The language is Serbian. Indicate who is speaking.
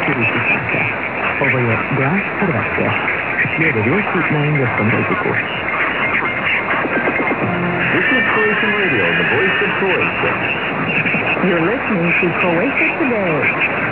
Speaker 1: Kiriši sata. Ovo je Glas Hrvatske. Slijede vijesti na engleskom jeziku.
Speaker 2: This is Croatian Radio, the voice of Croatia.
Speaker 1: You're listening to Croatia Today.